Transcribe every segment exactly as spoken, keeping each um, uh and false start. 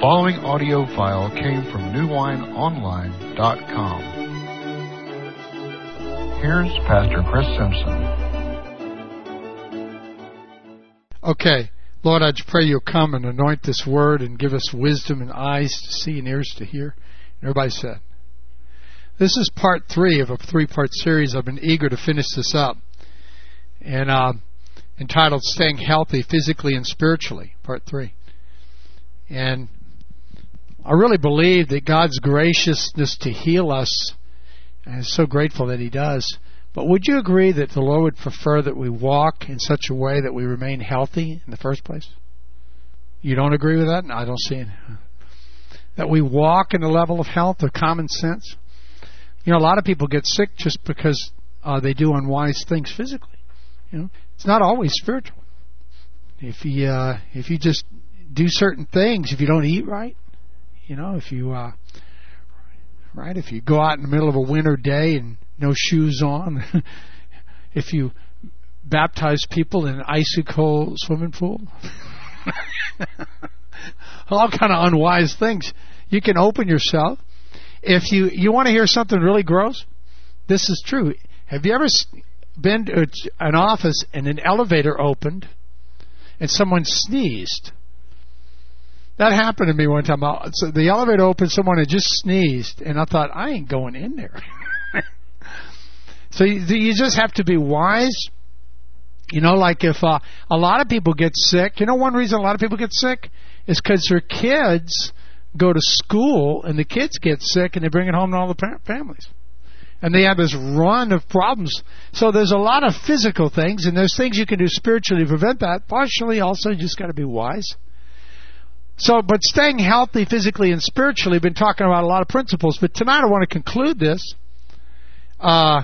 following audio file came from new wine online dot com. Here's Pastor Chris Simpson. Okay, Lord, I just pray you'll come and anoint this word and give us wisdom and eyes to see and ears to hear. And everybody said. This is part three of a three-part series. I've been eager to finish this up. And uh, entitled Staying Healthy Physically and Spiritually, part three. And I really believe that God's graciousness to heal us, and I'm so grateful that He does. But would you agree that the Lord would prefer that we walk in such a way that we remain healthy in the first place? You don't agree with that? No, I don't see it. That we walk in a level of health, of common sense. You know, a lot of people get sick just because uh, they do unwise things physically. You know, it's not always spiritual. If you uh, if you just do certain things, if you don't eat right, you know, if you uh, right, if you go out in the middle of a winter day and no shoes on, if you baptize people in an icy cold swimming pool, all kind of unwise things. You can open yourself. If you, you want to hear something really gross, this is true. Have you ever been to an office and an elevator opened and someone sneezed? That happened to me one time. So the elevator opened, someone had just sneezed, and I thought, I ain't going in there. So you, you just have to be wise. You know, like if uh, a lot of people get sick, you know one reason a lot of people get sick is because their kids go to school and the kids get sick and they bring it home to all the families. And they have this run of problems. So there's a lot of physical things, and there's things you can do spiritually to prevent that. Partially also, you just got to be wise. So, but staying healthy physically and spiritually, I've been talking about a lot of principles, but tonight I want to conclude this uh,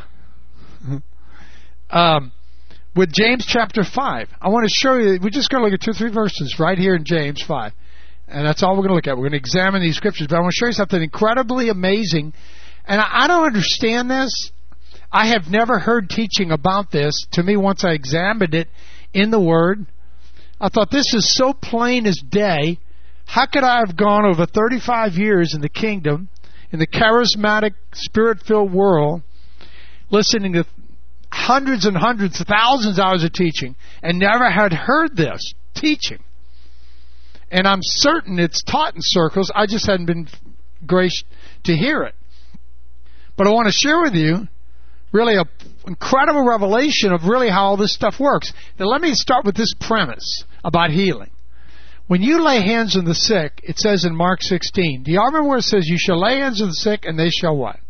um, with James chapter five. I want to show you, we're just going to look at two or three verses right here in James five. And that's all we're going to look at. We're going to examine these scriptures. But I want to show you something incredibly amazing. And I, I don't understand this. I have never heard teaching about this. To me, once I examined it in the Word, I thought this is so plain as day. How could I have gone over thirty-five years in the kingdom, in the charismatic, spirit-filled world, listening to hundreds and hundreds, thousands of hours of teaching, and never had heard this teaching? And I'm certain it's taught in circles. I just hadn't been graced to hear it. But I want to share with you really an incredible revelation of really how all this stuff works. Now let me start with this premise about healing. When you lay hands on the sick, it says in Mark sixteen. Do y'all remember where it says, you shall lay hands on the sick and they shall what?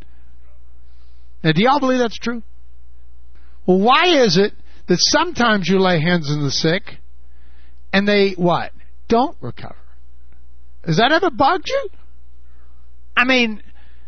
Now do y'all believe that's true? Well, why is it that sometimes you lay hands on the sick and they what? Don't recover? Has that ever bugged you? I mean,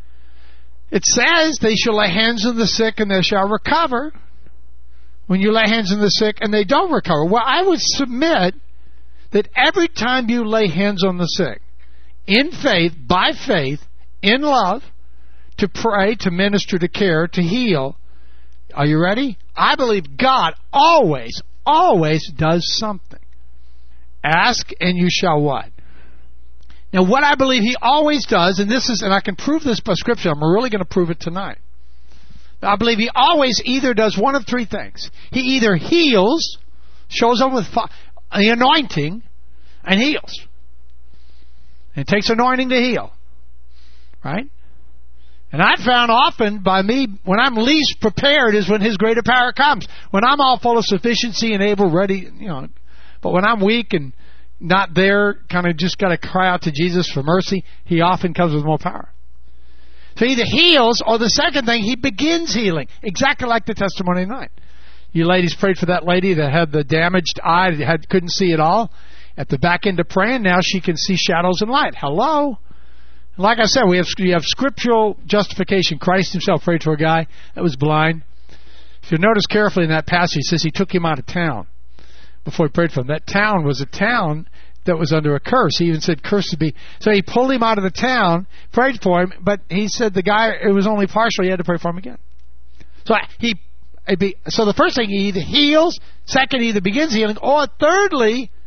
it says they shall lay hands on the sick and they shall recover. When you lay hands on the sick and they don't recover. Well, I would submit that every time you lay hands on the sick, in faith, by faith, in love, to pray, to minister, to care, to heal, are you ready? I believe God always, always does something. Ask and you shall what? Now what I believe He always does, and this is, and I can prove this by Scripture, I'm really going to prove it tonight. I believe He always either does one of three things. He either heals, shows up with fi- the anointing, and heals. And it takes anointing to heal. Right? And I found often by me, when I'm least prepared is when His greater power comes. When I'm all full of sufficiency and able, ready, you know. But when I'm weak and not there, kind of just got to cry out to Jesus for mercy, He often comes with more power. So He either heals, or the second thing, He begins healing. Exactly like the testimony tonight. You ladies prayed for that lady that had the damaged eye, that had, couldn't see at all. At the back end of praying, now she can see shadows and light. Hello? Like I said, we have, we have scriptural justification. Christ Himself prayed for a guy that was blind. If you notice carefully in that passage, it says He took him out of town before He prayed for him. That town was a town that was under a curse. He even said curse to be. So He pulled him out of the town, prayed for him, but He said the guy, it was only partial. He had to pray for him again. So he, so the first thing, He either heals, second, He either begins healing, or thirdly,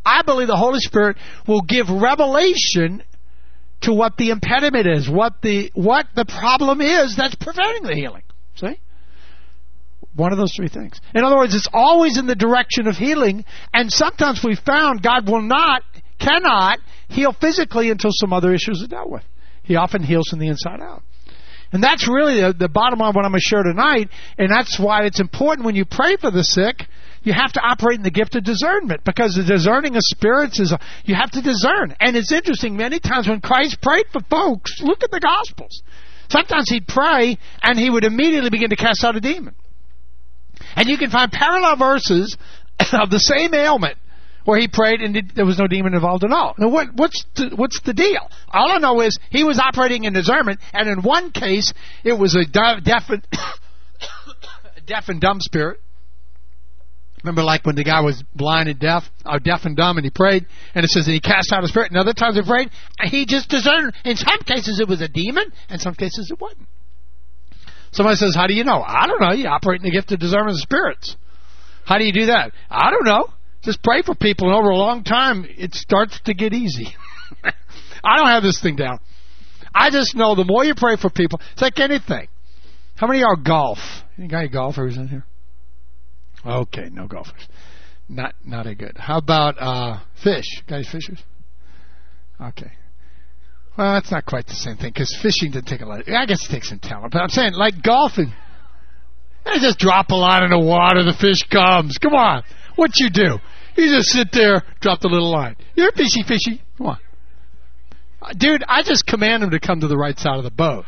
I believe the Holy Spirit will give revelation to what the impediment is, what the what the problem is that's preventing the healing. See? One of those three things. In other words, it's always in the direction of healing, and sometimes we've found God will not, cannot heal physically until some other issues are dealt with. He often heals from the inside out. And that's really the, the bottom line of what I'm going to share tonight, and that's why it's important when you pray for the sick, you have to operate in the gift of discernment, because the discerning of spirits is, a, you have to discern. And it's interesting, many times when Christ prayed for folks, look at the Gospels. Sometimes he'd pray, and he would immediately begin to cast out a demon. And you can find parallel verses of the same ailment where he prayed and there was no demon involved at all. Now, what, what's the, what's the deal? All I know is he was operating in discernment, and in one case, it was a deaf and, deaf and dumb spirit. Remember, like when the guy was blind and deaf, or deaf and dumb, and he prayed, and it says that he cast out a spirit. And other times he prayed, and he just discerned. In some cases, it was a demon, and some cases it wasn't. Somebody says, how do you know? I don't know. You operate in the gift of discernment of spirits. How do you do that? I don't know. Just pray for people, and over a long time, it starts to get easy. I don't have this thing down. I just know the more you pray for people, it's like anything. How many are golf? Any guy golfers in here? Okay, no golfers. Not not a good. How about uh, fish? Guys, fishers? Okay. Well, that's not quite the same thing, because fishing didn't take a lot. Of, I guess it takes some talent. But I'm saying, like golfing, you just drop a line in the water, the fish comes. Come on. What you do? You just sit there, drop the little line. You're fishy, fishy. Come on. Dude, I just command him to come to the right side of the boat.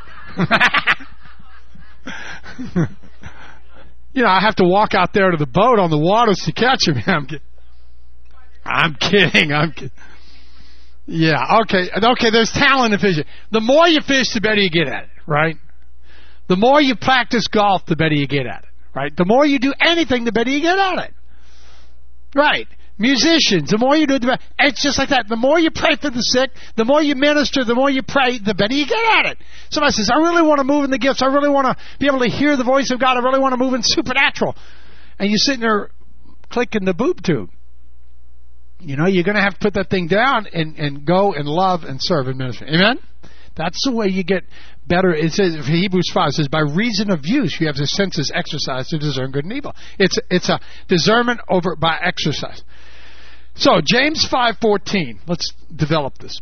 You know, I have to walk out there to the boat on the waters to catch him. I'm kidding. I'm kidding. I'm kidding. Yeah, okay. Okay, there's talent in fishing. The more you fish, the better you get at it, right? The more you practice golf, the better you get at it, right? The more you do anything, the better you get at it. Right. Musicians, the more you do, the better. It's just like that. The more you pray for the sick, the more you minister, the more you pray, the better you get at it. Somebody says, I really want to move in the gifts. I really want to be able to hear the voice of God. I really want to move in supernatural. And you're sitting there clicking the boob tube. You know, you're going to have to put that thing down and, and go and love and serve in ministry. Amen? That's the way you get better. It says, Hebrews five says, by reason of use, you have the senses exercised to discern good and evil. It's it's a discernment over by exercise. So, James five fourteen, let's develop this.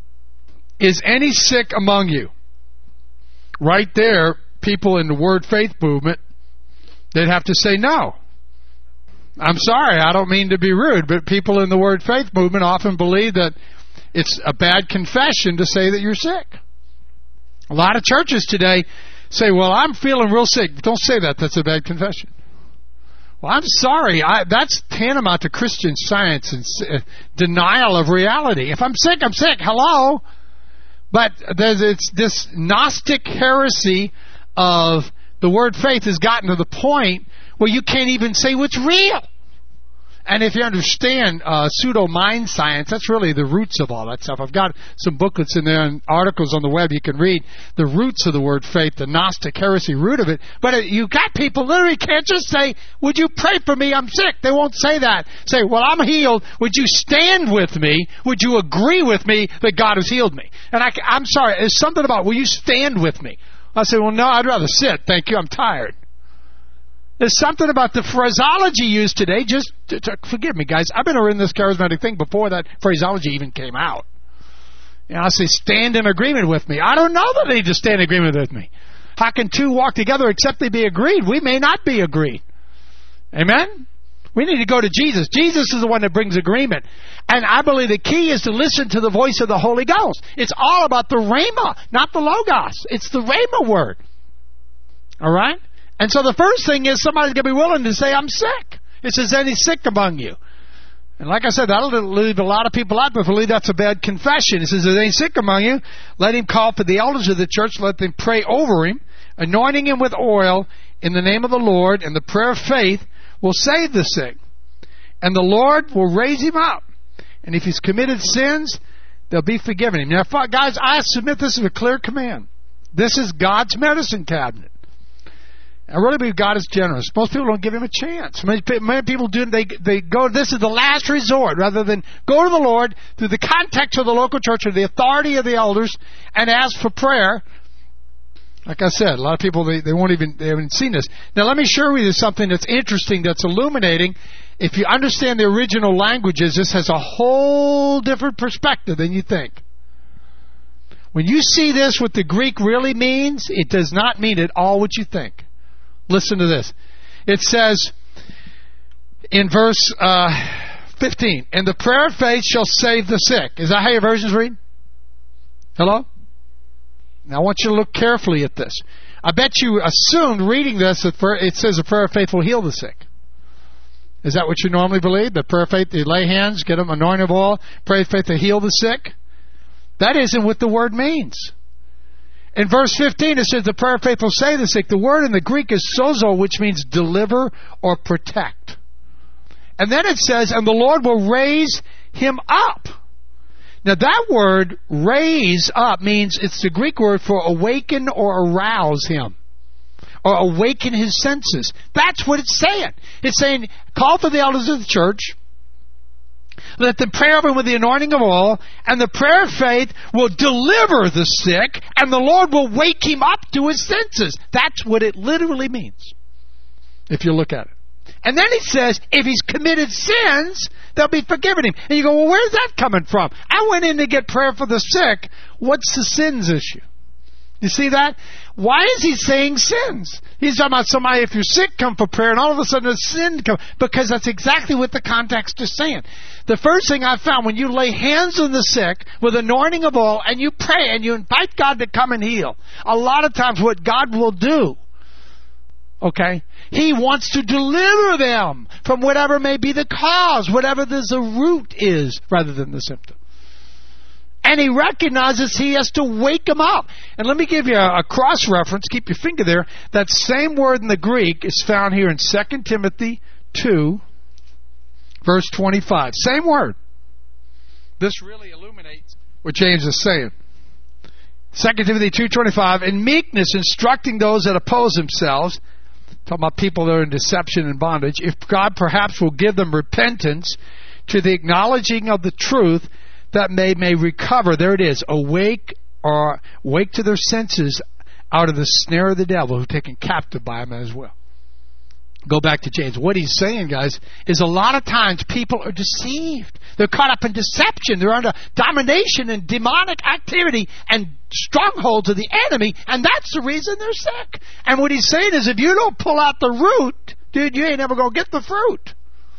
Is any sick among you? Right there, people in the Word Faith movement, they'd have to say no. I'm sorry, I don't mean to be rude, but people in the Word Faith movement often believe that it's a bad confession to say that you're sick. A lot of churches today say, well, I'm feeling real sick. Don't say that. That's a bad confession. Well, I'm sorry. I, that's tantamount to Christian Science and uh, denial of reality. If I'm sick, I'm sick. Hello? But there's it's this Gnostic heresy of the word faith has gotten to the point where you can't even say what's real. And if you understand uh, pseudo-mind science, that's really the roots of all that stuff. I've got some booklets in there and articles on the web you can read the roots of the word faith, the Gnostic heresy root of it. But uh, you got people literally can't just say, would you pray for me? I'm sick. They won't say that. Say, well, I'm healed. Would you stand with me? Would you agree with me that God has healed me? And I, I'm sorry, there's something about, will you stand with me? I say, well, no, I'd rather sit. Thank you. I'm tired. There's something about the phraseology used today. Just to, to, forgive me, guys. I've been in this charismatic thing before that phraseology even came out. You know, I say, stand in agreement with me. I don't know that they need to stand in agreement with me. How can two walk together except they be agreed? We may not be agreed. Amen? We need to go to Jesus. Jesus is the one that brings agreement. And I believe the key is to listen to the voice of the Holy Ghost. It's all about the Rhema, not the Logos. It's the Rhema word. All right? And so the first thing is somebody's going to be willing to say, I'm sick. It says, any sick among you? And like I said, that'll leave a lot of people out, but believe that's a bad confession. It says, is any sick among you? Let him call for the elders of the church. Let them pray over him, anointing him with oil in the name of the Lord, and the prayer of faith will save the sick. And the Lord will raise him up. And if he's committed sins, they'll be forgiven him. Now, guys, I submit this is a clear command. This is God's medicine cabinet. I really believe God is generous. Most people don't give Him a chance. Many, many people do. They they go. This is the last resort, rather than go to the Lord through the context of the local church or the authority of the elders and ask for prayer. Like I said, a lot of people they, they won't even they haven't seen this. Now let me share with you something that's interesting, that's illuminating. If you understand the original languages, this has a whole different perspective than you think. When you see this, what the Greek really means, it does not mean at all what you think. Listen to this. It says in verse uh, fifteen, "And the prayer of faith shall save the sick." Is that how your versions read? Hello? Now I want you to look carefully at this. I bet you assumed reading this that it says the prayer of faith will heal the sick. Is that what you normally believe? The prayer of faith, they lay hands, get them anointing of oil, pray of faith to heal the sick? That isn't what the word means. In verse fifteen, it says the prayer of faith will save the sick. The word in the Greek is sozo, which means deliver or protect. And then it says, and the Lord will raise him up. Now that word, raise up, means it's the Greek word for awaken or arouse him. Or awaken his senses. That's what it's saying. It's saying, call for the elders of the church. Let them pray over him with the anointing of oil, and the prayer of faith will deliver the sick, and the Lord will wake him up to his senses. That's what it literally means, if you look at it. And then he says, if he's committed sins, they'll be forgiven him. And you go, well, where's that coming from? I went in to get prayer for the sick. What's the sins issue? You see that? Why is he saying sins? He's talking about somebody, if you're sick, come for prayer, and all of a sudden a sin comes. Because that's exactly what the context is saying. The first thing I found, when you lay hands on the sick with anointing of oil, and you pray, and you invite God to come and heal, a lot of times what God will do, okay, He wants to deliver them from whatever may be the cause, whatever the root is, rather than the symptom. And he recognizes he has to wake them up. And let me give you a, a cross-reference. Keep your finger there. That same word in the Greek is found here in Second Timothy two, verse twenty-five. Same word. This really illuminates what James is saying. Second Timothy two twenty-five, in meekness instructing those that oppose themselves, talking about people that are in deception and bondage, if God perhaps will give them repentance to the acknowledging of the truth, that they may recover, there it is, awake or wake to their senses out of the snare of the devil, who taken captive by him as well. Go back to James. What he's saying, guys, is a lot of times people are deceived. They're caught up in deception. They're under domination and demonic activity and strongholds of the enemy, and that's the reason they're sick. And what he's saying is, if you don't pull out the root, dude, you ain't never going to get the fruit.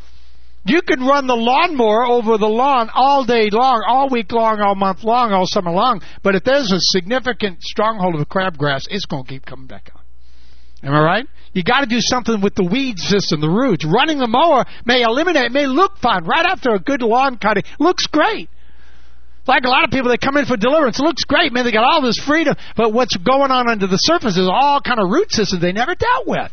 You can run the lawnmower over the lawn all day long, all week long, all month long, all summer long. But if there's a significant stronghold of crabgrass, it's going to keep coming back out. Am I right? You got to do something with the weed system, the roots. Running the mower may eliminate, may look fine. Right after a good lawn cutting, looks great. Like a lot of people that come in for deliverance, it looks great. Man, they got all this freedom. But what's going on under the surface is all kind of root systems they never dealt with.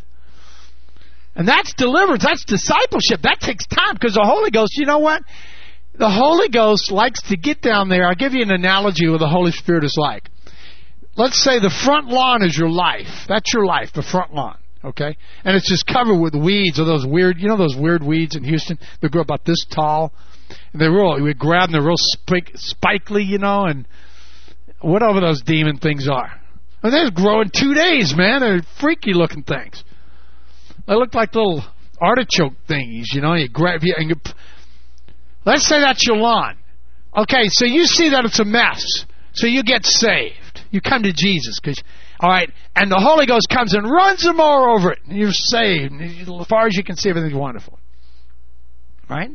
And that's deliverance. That's discipleship. That takes time, because the Holy Ghost, you know what? The Holy Ghost likes to get down there. I'll give you an analogy of what the Holy Spirit is like. Let's say the front lawn is your life. That's your life, the front lawn. Okay? And it's just covered with weeds, or those weird, you know those weird weeds in Houston? They grow about this tall. And they're real, we grab them, they're real spike, spikely, you know, and whatever those demon things are. And they grow in two days, man. They're freaky looking things. They look like little artichoke thingies, you know. You grab you and you. Let's say that's your lawn. Okay, so you see that it's a mess, so you get saved. You come to Jesus, because all right, and the Holy Ghost comes and runs the mower over it, and you're saved. And as far as you can see, everything's wonderful, right?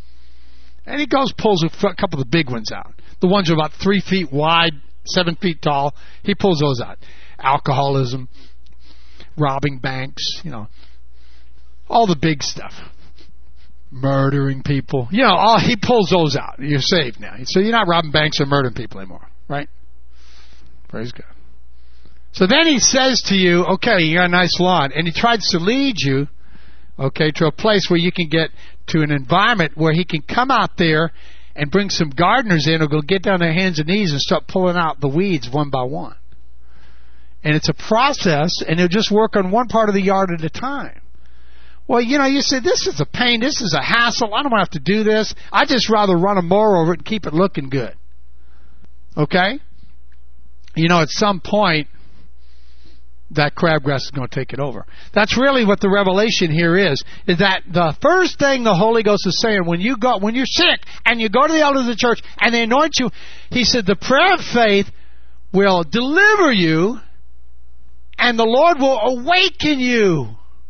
And he goes, pulls a couple of the big ones out. The ones are about three feet wide, seven feet tall. He pulls those out. Alcoholism, robbing banks, you know. All the big stuff. Murdering people. You know, all, he pulls those out. You're saved now. So you're not robbing banks or murdering people anymore. Right? Praise God. So then he says to you, okay, you got a nice lawn. And he tries to lead you, okay, to a place where you can get to an environment where he can come out there and bring some gardeners in who will get down their hands and knees and start pulling out the weeds one by one. And it's a process, and he'll just work on one part of the yard at a time. Well, you know, you say, this is a pain, this is a hassle, I don't have to do this. I'd just rather run a mower over it and keep it looking good. Okay? You know, at some point, that crabgrass is going to take it over. That's really what the revelation here is, is that the first thing the Holy Ghost is saying, when you go, when you're sick, and you go to the elders of the church, and they anoint you, he said, the prayer of faith will deliver you, and the Lord will awaken you.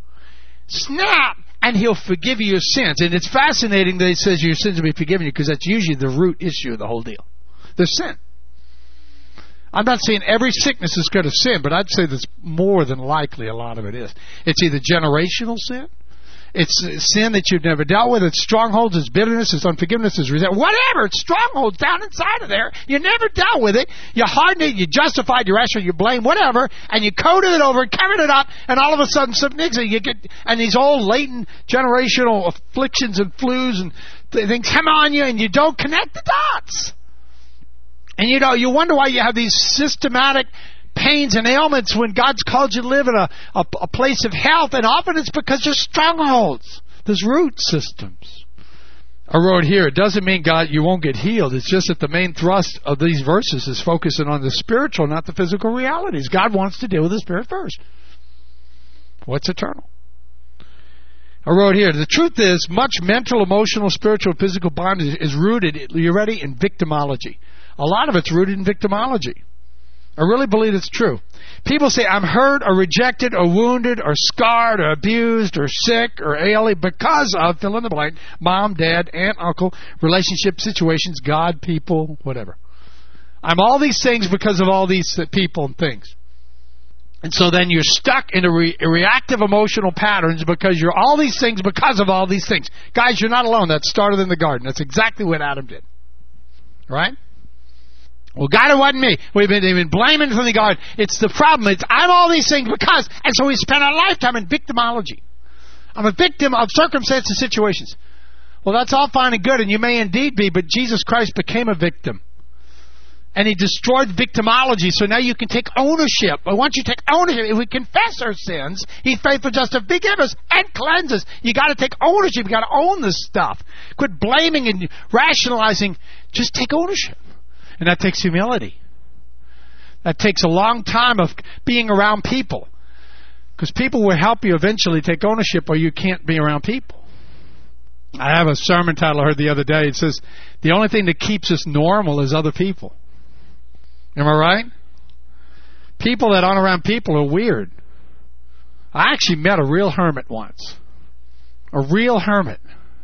Snap! And he'll forgive you your sins. And it's fascinating that he says your sins will be forgiven you, because that's usually the root issue of the whole deal. The sin. I'm not saying every sickness is going to sin, but I'd say that's more than likely a lot of it is. It's either generational sin, it's sin that you've never dealt with, it's strongholds, it's bitterness, it's unforgiveness, it's resentment, whatever, it's strongholds down inside of there. You never dealt with it, you hardened it, you justified, you rationalized, you blame, whatever, and you coated it over and covered it up, and all of a sudden some niggas, you get, and these old latent generational afflictions and flus and things come on you, and you don't connect the dots. And you know, you wonder why you have these systematic pains and ailments when God's called you to live in a, a, a place of health, and often it's because there's strongholds. There's root systems. I wrote here, it doesn't mean God you won't get healed. It's just that the main thrust of these verses is focusing on the spiritual, not the physical realities. God wants to deal with the spirit first. What's eternal? I wrote here, the truth is, much mental, emotional, spiritual, physical bondage is rooted, you ready, in victimology. A lot of it's rooted in victimology. I really believe it's true. People say, I'm hurt or rejected or wounded or scarred or abused or sick or ailing because of, fill in the blank, mom, dad, aunt, uncle, relationship, situations, God, people, whatever. I'm all these things because of all these people and things. And so then you're stuck in a re- reactive emotional patterns because you're all these things because of all these things. Guys, you're not alone. That started in the garden. That's exactly what Adam did. Right? Well, God, it wasn't me. We've been, they've been blaming from the garden. It's the problem. It's I'm all these things because, and so we spend our lifetime in victimology. I'm a victim of circumstances, situations. Well, that's all fine and good, and you may indeed be, but Jesus Christ became a victim. And He destroyed victimology, so now you can take ownership. But once you take ownership, if we confess our sins, He's faithful just to forgive us and cleanse us. You got to take ownership. You got to own this stuff. Quit blaming and rationalizing. Just take ownership. And that takes humility. That takes a long time of being around people. Because people will help you eventually take ownership, or you can't be around people. I have a sermon title I heard the other day. It says, the only thing that keeps us normal is other people. Am I right? People that aren't around people are weird. I actually met a real hermit once. A real hermit.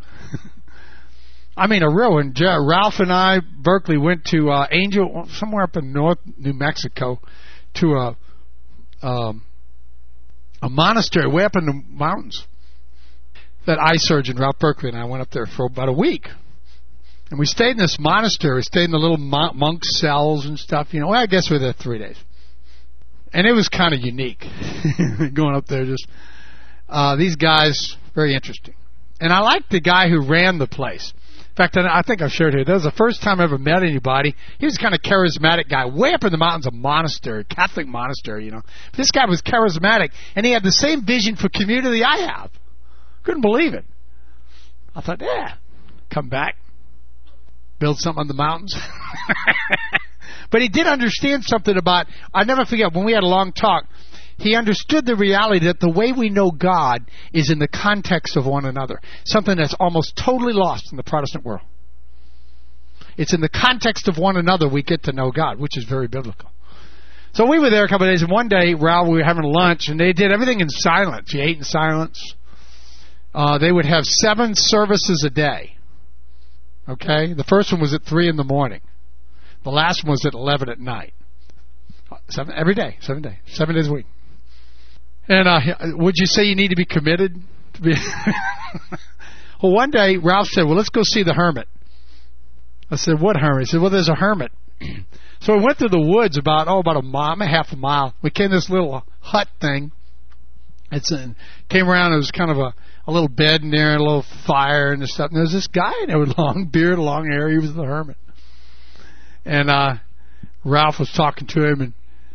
I mean, a real one. Ralph and I, Berkeley, went to uh, Angel, somewhere up in North New Mexico, to a um, a monastery way up in the mountains. That eye surgeon, Ralph Berkeley, and I went up there for about a week. And we stayed in this monastery. We stayed in the little monk cells and stuff. You know, well, I guess we were there three days. And it was kind of unique going up there. Just uh, these guys, very interesting. And I liked the guy who ran the place. In fact, I think I've shared here, that was the first time I ever met anybody. He was kind of charismatic guy, way up in the mountains, a monastery, Catholic monastery, you know. This guy was charismatic, and he had the same vision for community I have. Couldn't believe it. I thought, yeah, come back, build something on the mountains. But he did understand something about, I never forget, when we had a long talk, he understood the reality that the way we know God is in the context of one another. Something that's almost totally lost in the Protestant world. It's in the context of one another we get to know God, which is very biblical. So we were there a couple of days, and one day, Ralph, we were having lunch, and they did everything in silence. You ate in silence. Uh, they would have seven services a day. Okay? The first one was at three in the morning. The last one was at eleven at night. Seven every day, seven days, seven days a week. And uh, would you say you need to be committed? To be well, one day Ralph said, "Well, let's go see the hermit." I said, "What hermit?" He said, "Well, there's a hermit." So we went through the woods about oh, about a mile, half a mile. We came to this little hut thing. It's in, came around. It was kind of a, a little bed in there, and a little fire and stuff. And there was this guy in there with long beard, long hair. He was the hermit. And uh, Ralph was talking to him, and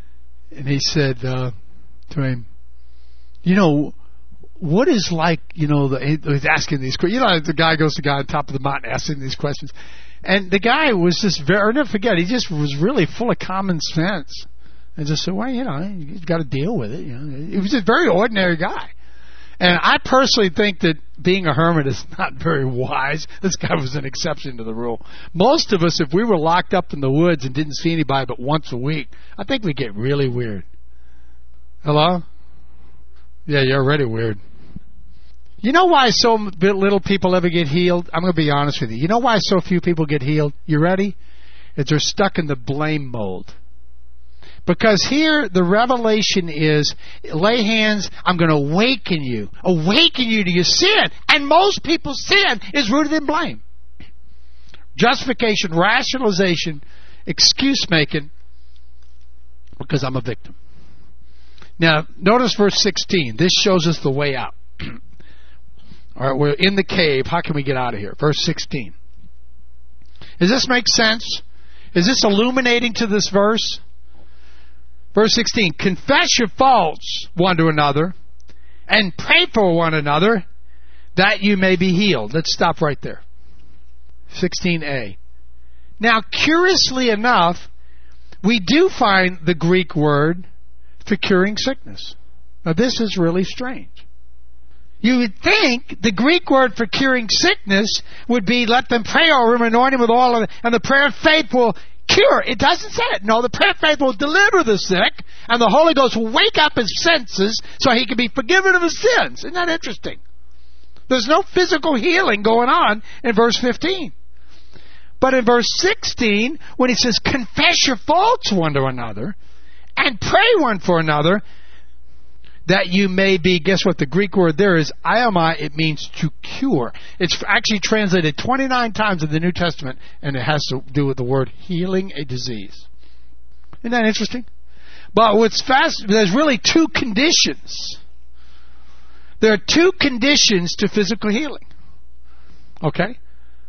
And he said uh, to him, you know, what is like, you know, the, he was asking these questions. You know, the guy goes to the guy on top of the mountain asking these questions. And the guy was just very, I'll never forget, he just was really full of common sense. And just said, well, you know, you've got to deal with it. You know, he was a very ordinary guy. And I personally think that being a hermit is not very wise. This guy was an exception to the rule. Most of us, if we were locked up in the woods and didn't see anybody but once a week, I think we'd get really weird. Hello? Yeah, you're already weird. You know why so little people ever get healed? I'm going to be honest with you. You know why so few people get healed? You ready? It's they're stuck in the blame mold. Because here the revelation is, lay hands, I'm going to awaken you. Awaken you to your sin. And most people's sin is rooted in blame. Justification, rationalization, excuse making, because I'm a victim. Now, notice verse sixteen. This shows us the way out. All right, we're in the cave. How can we get out of here? Verse sixteen. Does this make sense? Is this illuminating to this verse? Verse sixteen. Confess your faults one to another and pray for one another that you may be healed. Let's stop right there. sixteen a. Now, curiously enough, we do find the Greek word for curing sickness. Now, this is really strange. You would think the Greek word for curing sickness would be, let them pray over him, anoint him with oil, and the prayer of faith will cure. It doesn't say it. No, the prayer of faith will deliver the sick, and the Holy Ghost will wake up his senses so he can be forgiven of his sins. Isn't that interesting? There's no physical healing going on in verse fifteen. But in verse sixteen, when he says, confess your faults one to another, and pray one for another, that you may be, guess what the Greek word there is, iomai, it means to cure. It's actually translated twenty-nine times in the New Testament, and it has to do with the word healing a disease. Isn't that interesting? But what's fast, there's really two conditions. There are two conditions to physical healing. Okay?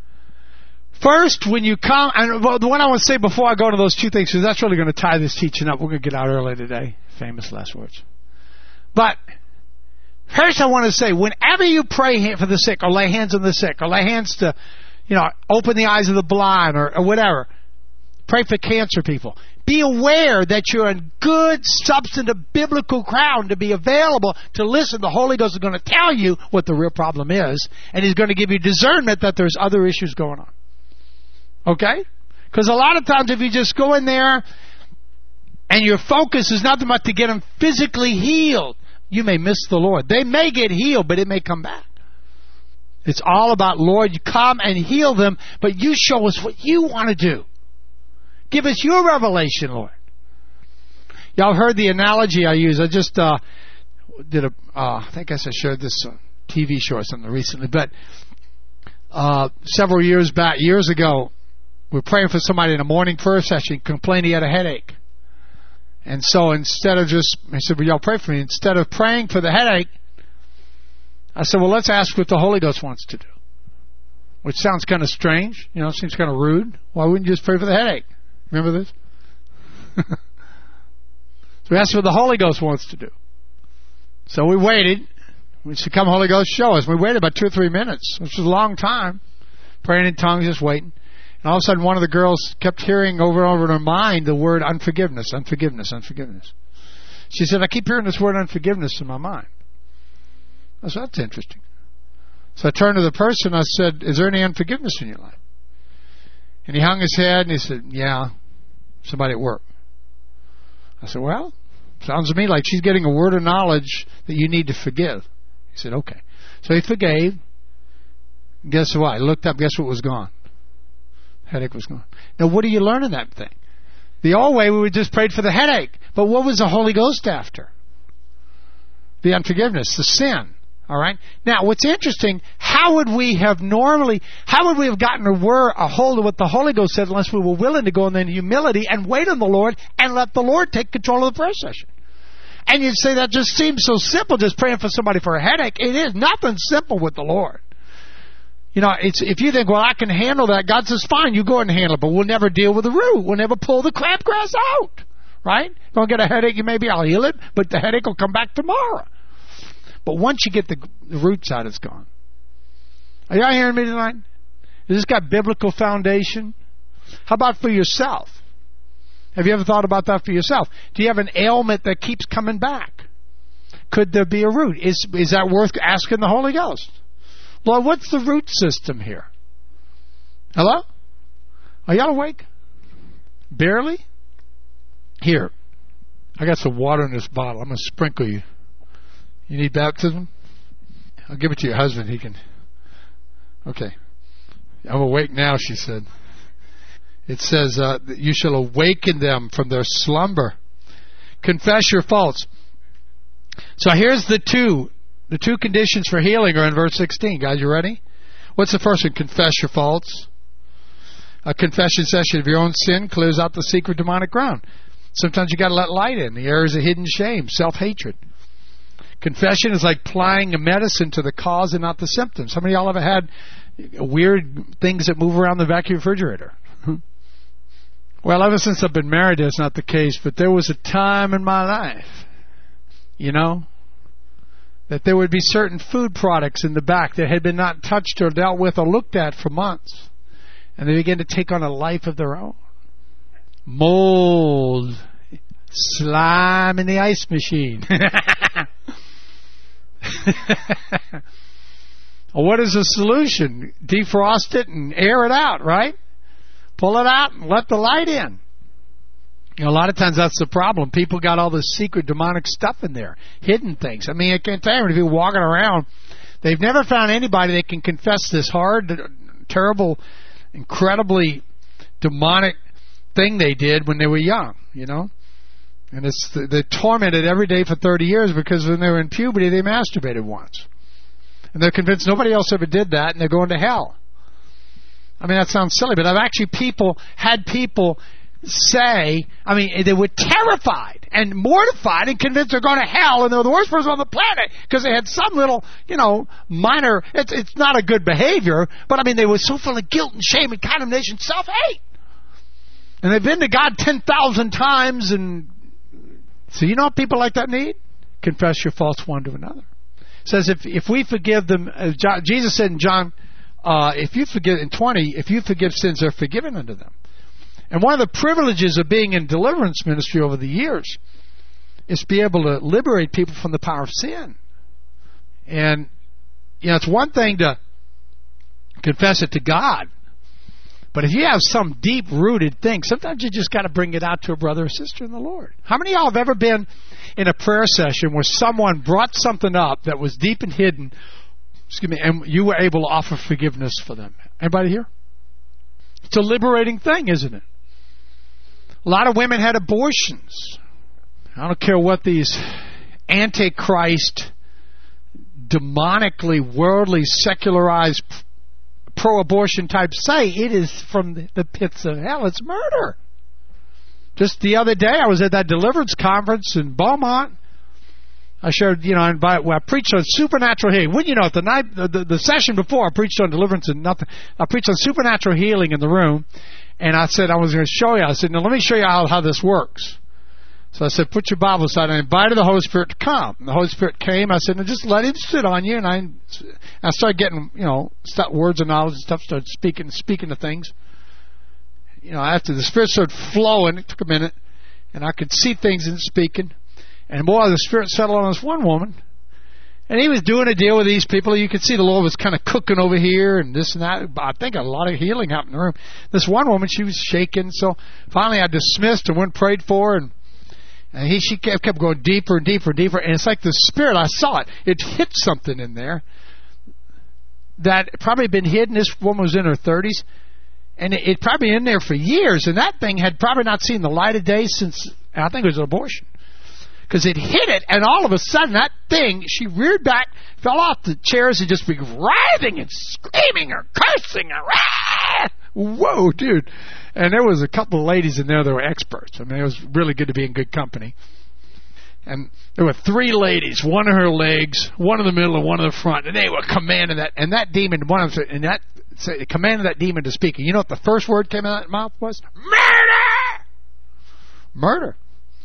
First, when you come, and the one I want to say before I go to those two things, because that's really going to tie this teaching up. We're going to get out early today. Famous last words. But first I want to say, whenever you pray for the sick, or lay hands on the sick, or lay hands to, you know, open the eyes of the blind, or, or whatever, pray for cancer people, be aware that you're in good, substantive, biblical ground to be available to listen. The Holy Ghost is going to tell you what the real problem is, and He's going to give you discernment that there's other issues going on. Okay? Because a lot of times if you just go in there and your focus is nothing but to get them physically healed, you may miss the Lord. They may get healed, but it may come back. It's all about, Lord, you come and heal them, but you show us what you want to do. Give us your revelation, Lord. Y'all heard the analogy I use. I just uh, did a, uh, I think I shared this uh, T V show or something recently, but uh, several years back, years ago, we were praying for somebody in a morning prayer session, complained he had a headache. And so instead of just, I said, well, y'all pray for me. Instead of praying for the headache, I said, well, let's ask what the Holy Ghost wants to do. Which sounds kind of strange. You know, it seems kind of rude. Why wouldn't you just pray for the headache? Remember this? So we asked what the Holy Ghost wants to do. So we waited. We said, come, Holy Ghost, show us. We waited about two or three minutes, which was a long time. Praying in tongues, just waiting. And all of a sudden, one of the girls kept hearing over and over in her mind the word unforgiveness, unforgiveness, unforgiveness. She said, I keep hearing this word unforgiveness in my mind. I said, that's interesting. So I turned to the person, I said, is there any unforgiveness in your life? And he hung his head and he said, yeah, somebody at work. I said, well, sounds to me like she's getting a word of knowledge that you need to forgive. He said, okay. So he forgave. Guess what? I looked up, guess what was gone? Headache was gone. Now, what do you learn in that thing? The old way, we would just prayed for the headache. But what was the Holy Ghost after? The unforgiveness, the sin. All right? Now, what's interesting, how would we have normally, how would we have gotten a, word, a hold of what the Holy Ghost said unless we were willing to go in in humility and wait on the Lord and let the Lord take control of the prayer session? And you'd say that just seems so simple, just praying for somebody for a headache. It is nothing simple with the Lord. You know, it's, if you think, well, I can handle that, God says, fine, you go ahead and handle it, but we'll never deal with the root. We'll never pull the crabgrass out. right? Don't get a headache, you maybe I'll heal it, but the headache will come back tomorrow. But once you get the, the roots out, it's gone. Are y'all hearing me tonight? Has this got biblical foundation? How about for yourself? Have you ever thought about that for yourself? Do you have an ailment that keeps coming back? Could there be a root? Is is that worth asking the Holy Ghost? Lord, what's the root system here? Hello? Are y'all awake? Barely? Here. I got some water in this bottle. I'm going to sprinkle you. You need baptism? I'll give it to your husband. He can. Okay. I'm awake now, she said. It says, uh, you shall awaken them from their slumber. Confess your faults. So here's the two. The two conditions for healing are in verse sixteen. Guys, you ready? What's the first one? Confess your faults. A confession session of your own sin clears out the secret demonic ground. Sometimes you got to let light in. The areas of hidden shame, self-hatred. Confession is like applying a medicine to the cause and not the symptoms. How many of y'all ever had weird things that move around the vacuum refrigerator? Well, ever since I've been married, that's not the case. But there was a time in my life, you know, that there would be certain food products in the back that had been not touched or dealt with or looked at for months. And they began to take on a life of their own. Mold. Slime in the ice machine. Well, what is the solution? Defrost it and air it out, right? Pull it out and let the light in. You know, a lot of times that's the problem. People got all this secret demonic stuff in there, hidden things. I mean, I can't tell you, if you're walking around, they've never found anybody that can confess this hard, terrible, incredibly demonic thing they did when they were young, you know? And it's they're tormented every day for thirty years because when they were in puberty, they masturbated once. And they're convinced nobody else ever did that, and they're going to hell. I mean, that sounds silly, but I've actually people had people say, I mean, they were terrified and mortified and convinced they're going to hell and they're the worst person on the planet because they had some little, you know, minor, it's, it's not a good behavior, but I mean, they were so full of guilt and shame and condemnation, self-hate. And they've been to God ten thousand times, and so you know what people like that need? Confess your faults one to another. It says if if we forgive them, as John, Jesus said in John, uh, if you forgive, in twenty, if you forgive sins, they're forgiven unto them. And one of the privileges of being in deliverance ministry over the years is to be able to liberate people from the power of sin. And, you know, it's one thing to confess it to God, but if you have some deep-rooted thing, sometimes you just got to bring it out to a brother or sister in the Lord. How many of y'all have ever been in a prayer session where someone brought something up that was deep and hidden, excuse me, and you were able to offer forgiveness for them? Anybody here? It's a liberating thing, isn't it? A lot of women had abortions. I don't care what these antichrist, demonically, worldly, secularized, pro-abortion types say. It is from the pits of hell. It's murder. Just the other day, I was at that deliverance conference in Beaumont. I shared, you know, I, invite, well, I preached on supernatural healing. Wouldn't you know, the night, the, the, the session before, I preached on deliverance and nothing. I preached on supernatural healing in the room, and I said I was going to show you. I said, now let me show you how, how this works. So I said, put your Bible aside. I invited the Holy Spirit to come. And the Holy Spirit came. I said, now just let Him sit on you. And I, I started getting, you know, words of knowledge and stuff. Started speaking, speaking to things. You know, after the Spirit started flowing, it took a minute, and I could see things and speaking. And boy, the Spirit settled on this one woman. And He was doing a deal with these people. You could see the Lord was kind of cooking over here and this and that. I think a lot of healing happened in the room. This one woman, she was shaking. So finally I dismissed and went and prayed for her. And, and he, she kept, kept going deeper and deeper and deeper. And it's like the Spirit, I saw it. It hit something in there that probably had been hidden. This woman was in her thirties. And it, it probably in there for years. And that thing had probably not seen the light of day since, I think it was an abortion. Because it hit it, and all of a sudden, that thing, she reared back, fell off the chairs, and just began writhing and screaming or cursing. Or, ah! Whoa, dude. And there was a couple of ladies in there that were experts. I mean, it was really good to be in good company. And there were three ladies, one of her legs, one in the middle, and one in the front, and they were commanding that. And that demon, one of them, and that commanded that demon to speak. And you know what the first word came out of that mouth was? Murder! Murder.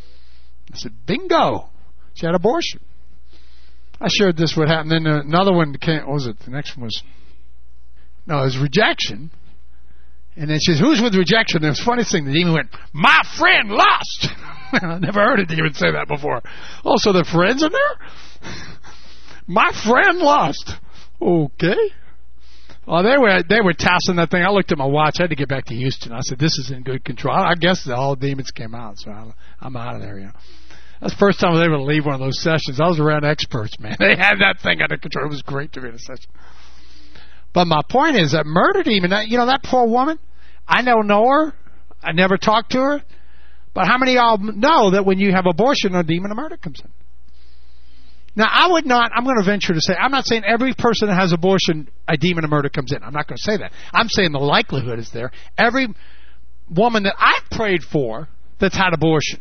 I said, bingo. She had abortion. I shared this what happened. Then another one came, what was it? The next one was, no, it was rejection. And then she says, who's with rejection? And the funniest thing, the demon went, my friend lost. I never heard a demon say that before. Oh, so the friends in there? My friend lost. Okay. Oh, they were they were tossing that thing. I looked at my watch. I had to get back to Houston. I said, this is in good control. I guess all demons came out, so I'm out of there, you know. That's the first time I was able to leave one of those sessions. I was around experts, man. They had that thing under control. It was great to be in a session. But my point is that murder demon, you know, that poor woman, I don't know her. I never talked to her. But how many of y'all know that when you have abortion, a demon of murder comes in? Now, I would not, I'm going to venture to say, I'm not saying every person that has abortion, a demon of murder comes in. I'm not going to say that. I'm saying the likelihood is there. Every woman that I've prayed for that's had abortion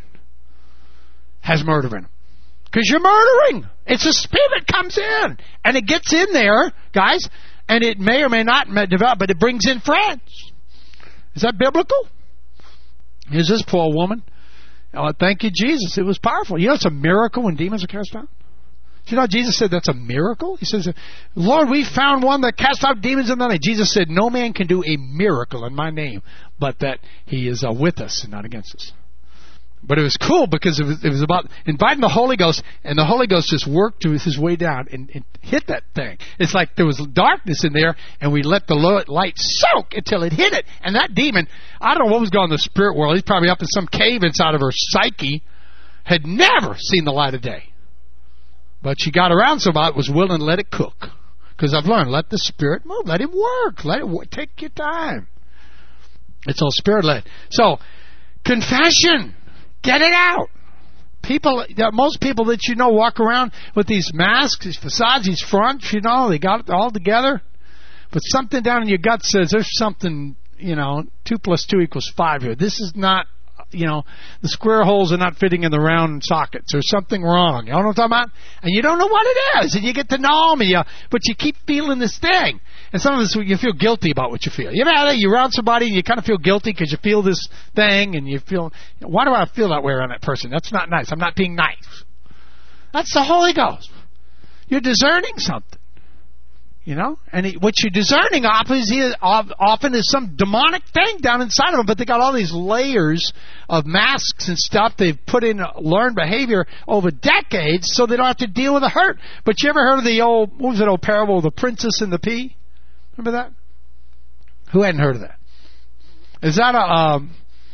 has murder in them. Because you're murdering. It's a spirit comes in. And it gets in there, guys, and it may or may not develop, but it brings in friends. Is that biblical? Here's this poor woman. Oh, thank you, Jesus. It was powerful. You know it's a miracle when demons are cast out? Do you know Jesus said that's a miracle? He says, Lord, we found one that cast out demons in the name. Jesus said, no man can do a miracle in my name, but that he is uh, with us and not against us. But it was cool because it was, it was about inviting the Holy Ghost, and the Holy Ghost just worked his way down and, and hit that thing. It's like there was darkness in there, and we let the light soak until it hit it. And that demon, I don't know what was going on in the spirit world. He's probably up in some cave inside of her psyche, had never seen the light of day. But she got around somebody that was willing to let it cook. Because I've learned, let the Spirit move. Let it work. Let it work. Take your time. It's all Spirit-led. So, confession. Get it out. People, most people that you know walk around with these masks, these facades, these fronts, you know, they got it all together. But something down in your gut says there's something, you know, two plus two equals five here. This is not, you know, the square holes are not fitting in the round sockets. There's something wrong. You know what I'm talking about? And you don't know what it is. And you get to know them, and you, but you keep feeling this thing. And some of this, you feel guilty about what you feel. You know, you're around somebody and you kind of feel guilty because you feel this thing, and you feel, why do I feel that way around that person? That's not nice. I'm not being nice. That's the Holy Ghost. You're discerning something. You know, and it, what you're discerning often is some demonic thing down inside of them, but they got all these layers of masks and stuff they've put in learned behavior over decades so they don't have to deal with the hurt. But you ever heard of the old, what was that old parable, The Princess and the Pea? Remember that? Who hadn't heard of that? Is that a um,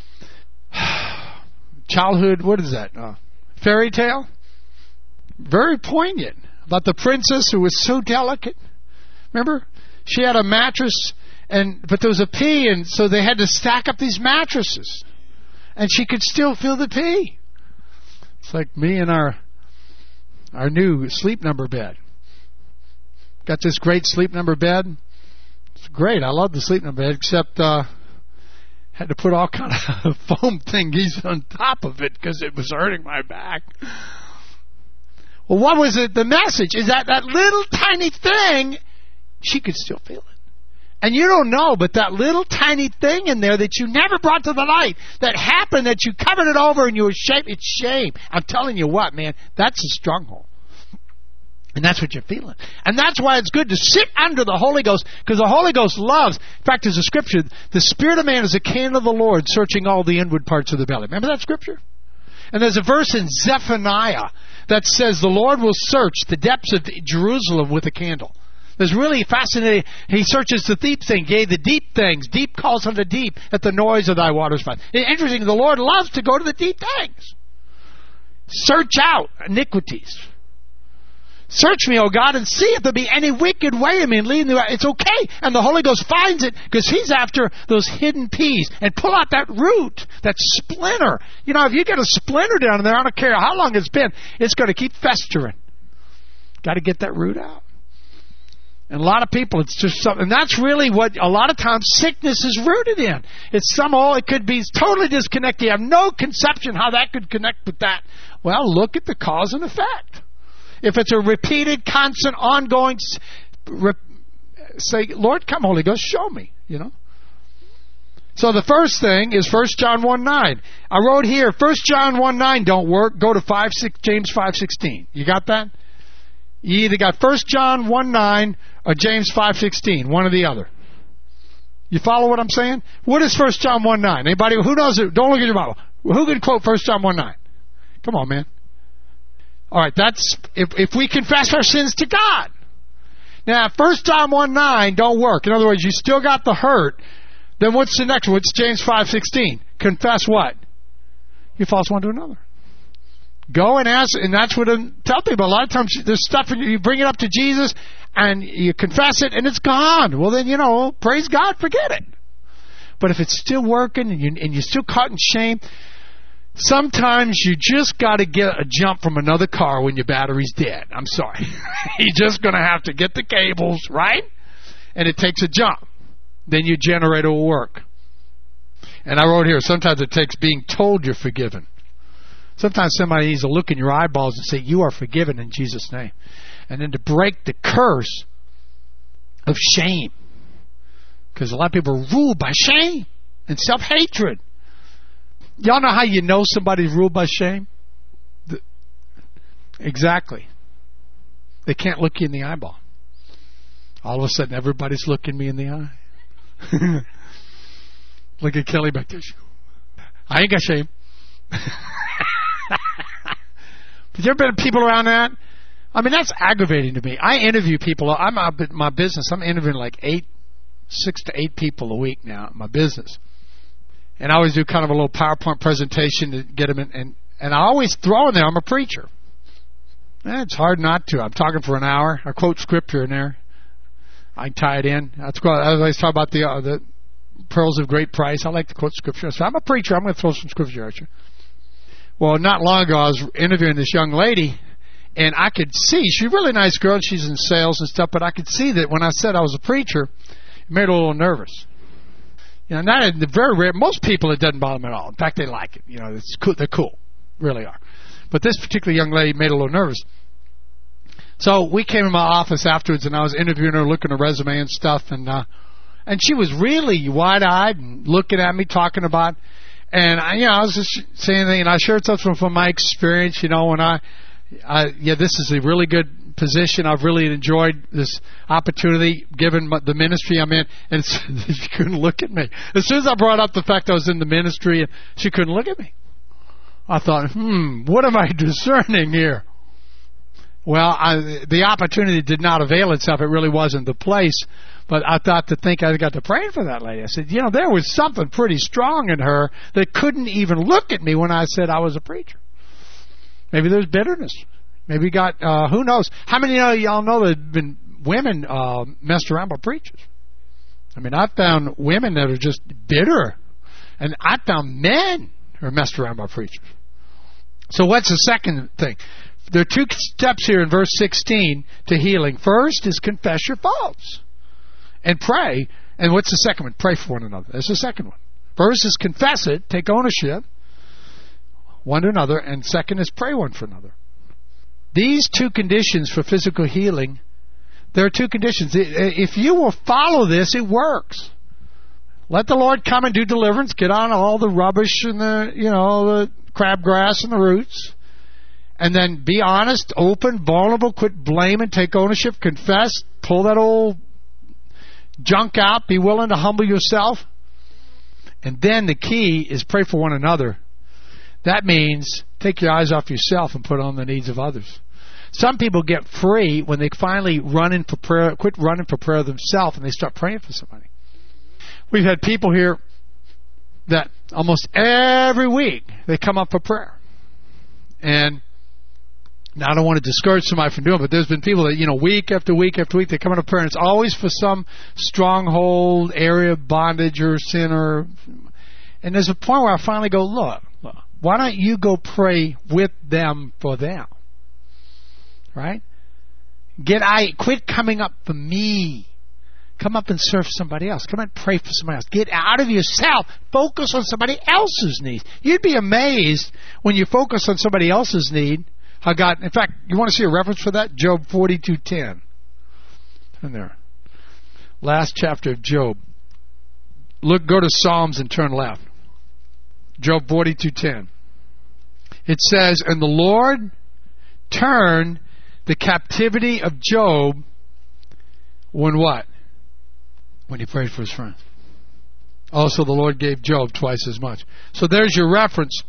childhood, what is that, uh, fairy tale? Very poignant about the princess who was so delicate. Remember? She had a mattress, and but there was a pea, and so they had to stack up these mattresses. And she could still feel the pea. It's like me and our our new sleep number bed. Got this great sleep number bed. It's great. I love the sleep number bed, except uh, had to put all kind of foam thingies on top of it because it was hurting my back. Well, what was it? The message is that that little tiny thing, she could still feel it. And you don't know, but that little tiny thing in there that you never brought to the light, that happened, that you covered it over and you were ashamed, it's shame. I'm telling you what, man, that's a stronghold. And that's what you're feeling. And that's why it's good to sit under the Holy Ghost, because the Holy Ghost loves, in fact, there's a scripture, the Spirit of man is a candle of the Lord, searching all the inward parts of the belly. Remember that scripture? And there's a verse in Zephaniah that says the Lord will search the depths of Jerusalem with a candle. There's really fascinating. He searches the deep things, yea, the deep things. Deep calls unto deep at the noise of thy waters. Interesting, the Lord loves to go to the deep things. Search out iniquities. Search me, O God, and see if there be any wicked way in me and lead me. It's okay. And the Holy Ghost finds it because He's after those hidden peas. And pull out that root, that splinter. You know, if you get a splinter down there, I don't care how long it's been, it's going to keep festering. Got to get that root out. And a lot of people, it's just something, and that's really what a lot of times sickness is rooted in. It's somehow, it could be totally disconnected. You have no conception how that could connect with that. Well, look at the cause and effect. If it's a repeated, constant, ongoing, re, say, Lord, come, Holy Ghost, show me, you know. So the first thing is First John one nine. I wrote here, First John one nine don't work. Go to five, six, James five sixteen. You got that? You either got First John one nine or James five sixteen. One or the other. You follow what I'm saying? What is First John one nine? Anybody? Who knows it? Don't look at your Bible. Who can quote First John one nine? Come on, man. All right, that's if, if we confess our sins to God. Now, First John one nine don't work. In other words, you still got the hurt. Then what's the next one? What's James five sixteen? Confess what? You false one to another. Go and ask, and that's what I tell people. A lot of times there's stuff, and you bring it up to Jesus, and you confess it, and it's gone. Well, then, you know, praise God, forget it. But if it's still working, and, you, and you're still caught in shame, sometimes you just got to get a jump from another car when your battery's dead. I'm sorry. You're just going to have to get the cables, right? And it takes a jump. Then your generator will work. And I wrote here, sometimes it takes being told you're forgiven. Sometimes somebody needs to look in your eyeballs and say, you are forgiven in Jesus' name. And then to break the curse of shame. Because a lot of people are ruled by shame and self-hatred. Y'all know how you know somebody's ruled by shame? The, exactly. They can't look you in the eyeball. All of a sudden, everybody's looking me in the eye. Look at Kelly back there. I ain't got shame. Have you ever been people around that? I mean, that's aggravating to me. I interview people. I'm out at my business. I'm interviewing like eight, six to eight people a week now at my business. And I always do kind of a little PowerPoint presentation to get them in. And, and I always throw in there, I'm a preacher. Eh, it's hard not to. I'm talking for an hour. I quote scripture in there. I tie it in. That's what I always talk about the, uh, the pearls of great price. I like to quote scripture. So I'm a preacher. I'm going to throw some scripture at you. Well, not long ago, I was interviewing this young lady, and I could see, she's a really nice girl, she's in sales and stuff, but I could see that when I said I was a preacher, it made her a little nervous. You know, not in the very rare, most people it doesn't bother them at all. In fact, they like it. You know, it's cool, they're cool, really are. But this particular young lady made her a little nervous. So we came to my office afterwards, and I was interviewing her, looking at her resume and stuff, and uh, and she was really wide-eyed and looking at me, talking about. And I, you know, I was just saying, and I shared something from my experience. You know, when I, I, yeah, this is a really good position. I've really enjoyed this opportunity, given the ministry I'm in. And she couldn't look at me. As soon as I brought up the fact I was in the ministry, she couldn't look at me. I thought, hmm, what am I discerning here? Well, I, the opportunity did not avail itself. It really wasn't the place. But I thought to think I got to praying for that lady. I said, you know, there was something pretty strong in her that couldn't even look at me when I said I was a preacher. Maybe there's bitterness. Maybe got, uh, who knows? How many of y'all know there have been women uh, messed around by preachers? I mean, I've found women that are just bitter. And I've found men who are messed around by preachers. So what's the second thing? There are two steps here in verse sixteen to healing. First is confess your faults. And pray. And what's the second one? Pray for one another. That's the second one. First is confess it, take ownership, one to another, and second is pray one for another. These two conditions for physical healing, there are two conditions. If you will follow this, it works. Let the Lord come and do deliverance. Get on all the rubbish and the, you know, the crabgrass and the roots. And then be honest, open, vulnerable, quit blaming, take ownership, confess, pull that old junk out, be willing to humble yourself. And then the key is pray for one another. That means take your eyes off yourself and put on the needs of others. Some people get free when they finally run in for prayer, quit running for prayer themselves, and they start praying for somebody. We've had people here that almost every week they come up for prayer. And now, I don't want to discourage somebody from doing it, but there's been people that, you know, week after week after week, they come into prayer, and it's always for some stronghold, area of bondage or sin. Or, and there's a point where I finally go, look, look, why don't you go pray with them for them? Right? Get I quit coming up for me. Come up and serve somebody else. Come and pray for somebody else. Get out of yourself. Focus on somebody else's needs. You'd be amazed when you focus on somebody else's need. How God, in fact, you want to see a reference for that? Job forty-two ten. In there. Last chapter of Job. Look, go to Psalms and turn left. Job forty-two ten. It says, and the Lord turned the captivity of Job when what? When he prayed for his friends. Also, the Lord gave Job twice as much. So there's your reference.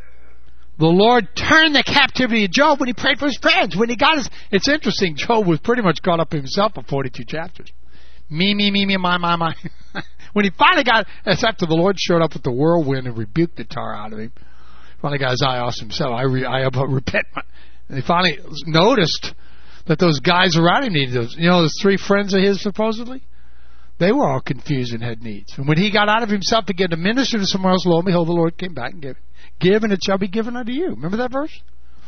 The Lord turned the captivity of Job when he prayed for his friends. When he got his... It's interesting, Job was pretty much caught up in himself for forty-two chapters. Me, me, me, me, my, my, my. When he finally got... That's after the Lord showed up with the whirlwind and rebuked the tar out of him. Finally got his eye off himself. I, re, I repent. My, and he finally noticed that those guys around him needed those. You know, those three friends of his, supposedly? They were all confused and had needs. And when he got out of himself to get to minister to someone else, lo and behold, the Lord came back and gave it. Give, and it shall be given unto you. Remember that verse?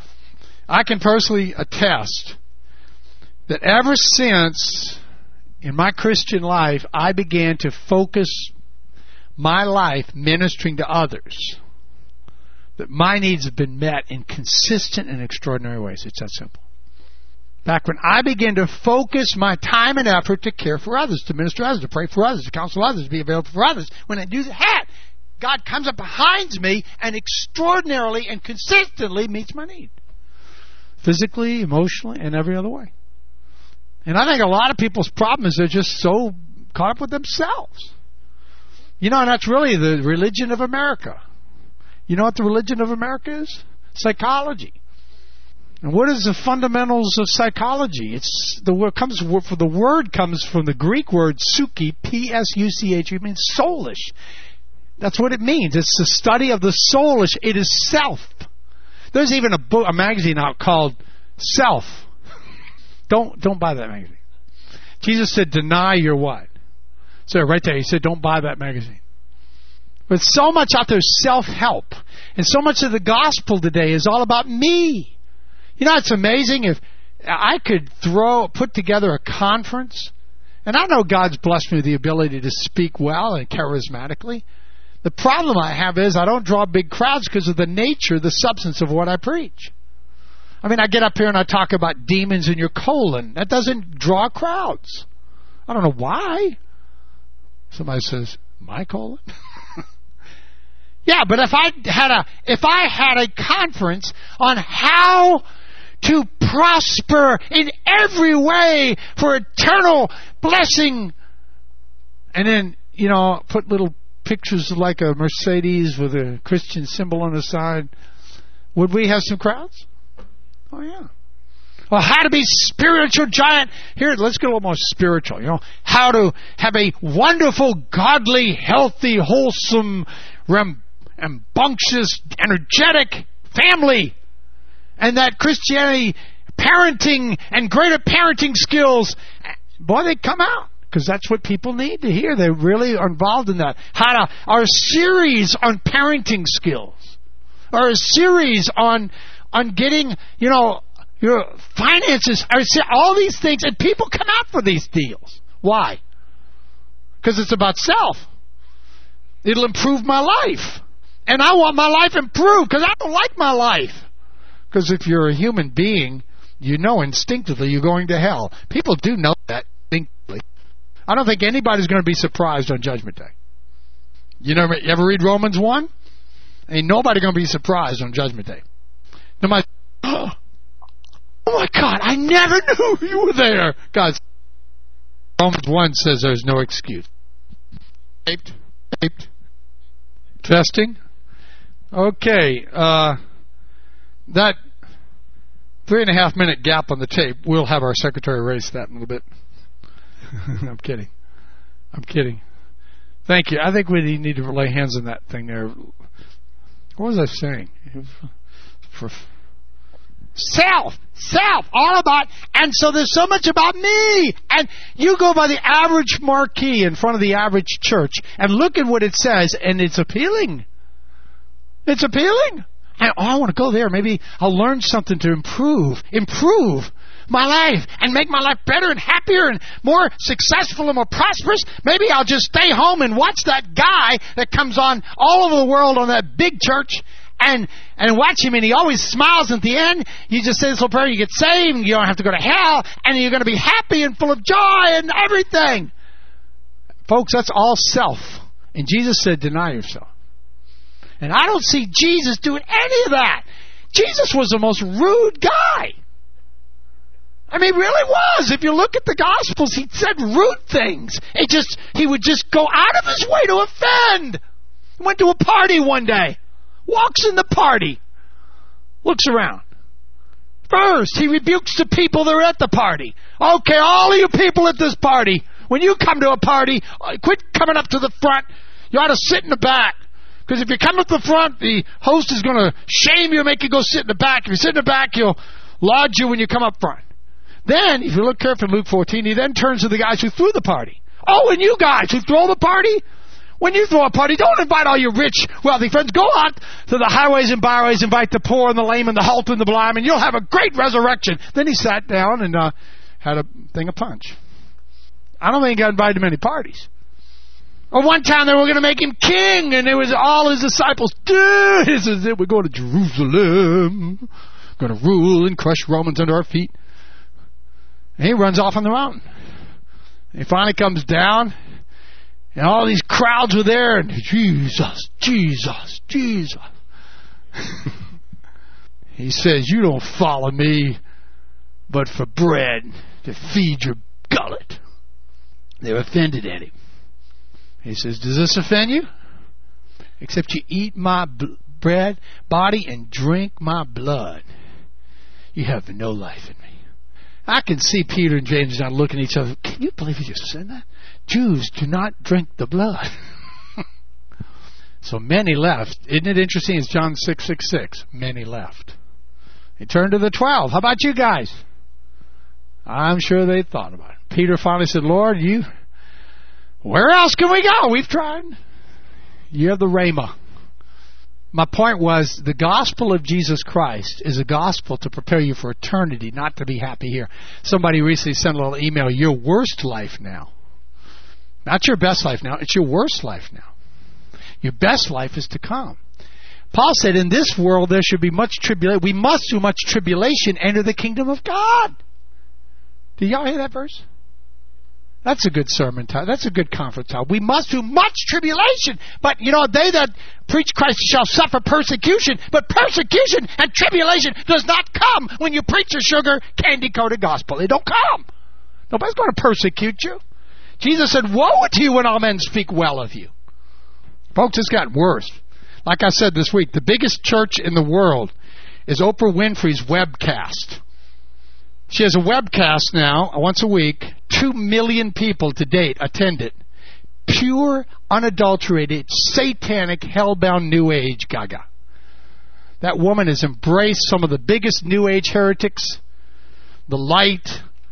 I can personally attest that ever since in my Christian life I began to focus my life ministering to others, that my needs have been met in consistent and extraordinary ways. It's that simple. Back when I began to focus my time and effort to care for others, to minister to others, to pray for others, to counsel others, to be available for others, when I do that, God comes up behind me and extraordinarily and consistently meets my need. Physically, emotionally, and every other way. And I think a lot of people's problem is they're just so caught up with themselves. You know, and that's really the religion of America. You know what the religion of America is? Psychology. And what is the fundamentals of psychology? It's the word comes for the word comes from the Greek word psyche, P S U C H. It means soulish. That's what it means. It's the study of the soulish. It is self. There's even a book, a magazine out called Self. Don't don't buy that magazine. Jesus said, "Deny your what?" So right there, he said, "Don't buy that magazine." But so much out there is self-help, and so much of the gospel today is all about me. You know, it's amazing if I could throw, put together a conference, and I know God's blessed me with the ability to speak well and charismatically. The problem I have is I don't draw big crowds because of the nature, the substance of what I preach. I mean, I get up here and I talk about demons in your colon. That doesn't draw crowds. I don't know why. Somebody says, my colon? Yeah, but if I had a if I had a conference on how to prosper in every way for eternal blessing, and then, you know, put little pictures like a Mercedes with a Christian symbol on the side, would we have some crowds? Oh, yeah. Well, how to be spiritual giant. Here, let's get a little more spiritual. You know, how to have a wonderful, godly, healthy, wholesome, rambunctious, energetic family. And that Christianity, parenting and greater parenting skills, boy, they come out. Because that's what people need to hear. They really are involved in that. How to, our series on parenting skills. Our series on on getting, you know, your finances. Our, all these things. And people come out for these deals. Why? Because it's about self. It'll improve my life. And I want my life improved because I don't like my life. Because if you're a human being, you know instinctively you're going to hell. People do know that instinctively. I don't think anybody's going to be surprised on Judgment Day. You know, you ever read Romans one? Ain't nobody going to be surprised on Judgment Day. Nobody, oh my God, I never knew you were there. God, Romans one says there's no excuse. Taped, taped, testing. Okay, uh, that three and a half minute gap on the tape, we'll have our secretary erase that in a little bit. I'm kidding. I'm kidding. Thank you. I think we need to lay hands on that thing there. What was I saying? For self, self, all about, and so there's so much about me. And you go by the average marquee in front of the average church and look at what it says, and it's appealing. It's appealing. And, oh, I want to go there. Maybe I'll learn something to improve, improve my life and make my life better and happier and more successful and more prosperous. Maybe I'll just stay home and watch that guy that comes on all over the world on that big church and and watch him, and he always smiles at the end. You just say this little prayer, you get saved, and you don't have to go to hell, and you're going to be happy and full of joy and everything. Folks, that's all self. And Jesus said, deny yourself. And I don't see Jesus doing any of that. Jesus was the most rude guy. I mean, really was. If you look at the Gospels, he said rude things. It just, he would just go out of his way to offend. He went to a party one day. Walks in the party. Looks around. First, he rebukes the people that are at the party. Okay, all of you people at this party, when you come to a party, quit coming up to the front. You ought to sit in the back. Because if you come up the front, the host is going to shame you and make you go sit in the back. If you sit in the back, he'll laud you when you come up front. Then, if you look carefully in Luke fourteen, he then turns to the guys who threw the party. Oh, and you guys who throw the party, when you throw a party, don't invite all your rich, wealthy friends. Go out to the highways and byways, invite the poor and the lame and the halt and the blind, and you'll have a great resurrection. Then he sat down and uh, had a thing of punch. I don't think he got invited to many parties. Or one time they were going to make him king, and it was all his disciples. Dude, this is it. We're going to Jerusalem. Going to rule and crush Romans under our feet. And he runs off on the mountain. And he finally comes down, and all these crowds were there, and Jesus, Jesus, Jesus. He says, you don't follow me, but for bread to feed your gullet. They're offended at him. He says, does this offend you? Except you eat my b- bread, body, and drink my blood. You have no life in me. I can see Peter and James now looking at each other. Can you believe he just said that? Jews do not drink the blood. So many left. Isn't it interesting? It's John six six six. Many left. He turned to the twelve. How about you guys? I'm sure they thought about it. Peter finally said, Lord, you... where else can we go? We've tried. You have the Rhema. My point was, the gospel of Jesus Christ is a gospel to prepare you for eternity, not to be happy here. Somebody recently sent a little email, your worst life now. Not your best life now, it's your worst life now. Your best life is to come. Paul said, in this world there should be much tribulation. We must through much tribulation enter the kingdom of God. Did y'all hear that verse? That's a good sermon time. That's a good conference time. We must do much tribulation. But, you know, they that preach Christ shall suffer persecution. But persecution and tribulation does not come when you preach a sugar candy-coated gospel. They don't come. Nobody's going to persecute you. Jesus said, woe to you when all men speak well of you. Folks, it's gotten worse. Like I said this week, the biggest church in the world is Oprah Winfrey's webcast. She has a webcast now, once a week. Two million people to date attend it. Pure, unadulterated, satanic, hell-bound New Age gaga. That woman has embraced some of the biggest New Age heretics. The light.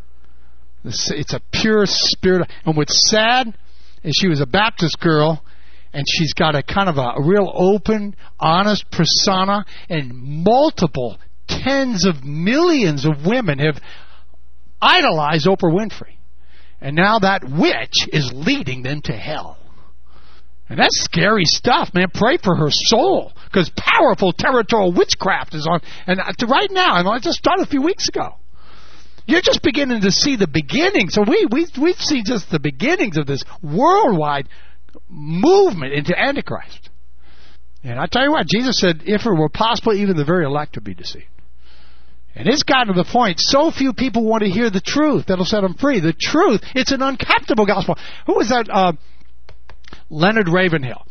It's a pure spirit. And what's sad is she was a Baptist girl, and she's got a kind of a, a real open, honest persona, and multiple tens of millions of women have idolized Oprah Winfrey. And now that witch is leading them to hell. And that's scary stuff, man. Pray for her soul. Because powerful territorial witchcraft is on. And right now, and I just started a few weeks ago. You're just beginning to see the beginnings. So we, we, we've seen just the beginnings of this worldwide movement into Antichrist. And I tell you what, Jesus said, if it were possible, even the very elect would be deceived. And it's gotten to the point, so few people want to hear the truth that'll set them free. The truth, it's an uncomfortable gospel. Who was that? Uh, Leonard Ravenhill.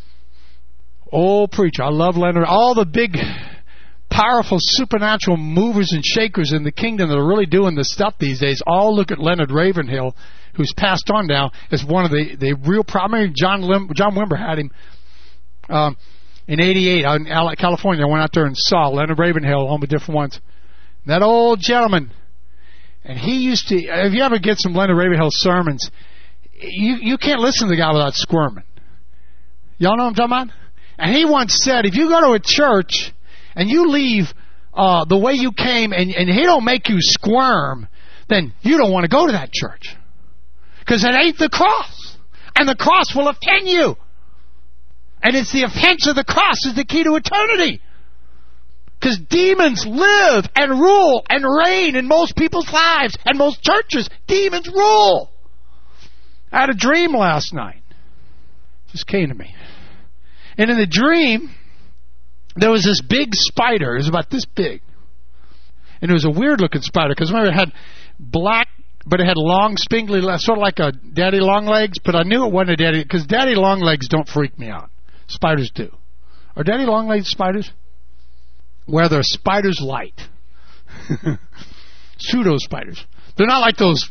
Old preacher. I love Leonard. All the big, powerful, supernatural movers and shakers in the kingdom that are really doing this stuff these days all look at Leonard Ravenhill, who's passed on now, as one of the, the real primary. John Lim, John Wimber had him um, in eighty-eight out in California. I went out there and saw Leonard Ravenhill along with different ones. That old gentleman, and he used to, if you ever get some Leonard Ravenhill sermons, you, you can't listen to the guy without squirming. Y'all know what I'm talking about? And he once said, if you go to a church and you leave uh, the way you came and, and he don't make you squirm, then you don't want to go to that church. Because it ain't the cross. And the cross will offend you. And it's the offense of the cross is the key to eternity. Because demons live and rule and reign in most people's lives. And most churches, demons rule. I had a dream last night. Just came to me. And in the dream, there was this big spider. It was about this big. And it was a weird-looking spider, because remember, it had black, but it had long, spindly legs, sort of like a daddy long legs, but I knew it wasn't a daddy, because daddy long legs don't freak me out. Spiders do. Are daddy long legs spiders? Where they're spiders light. Pseudo spiders. They're not like those.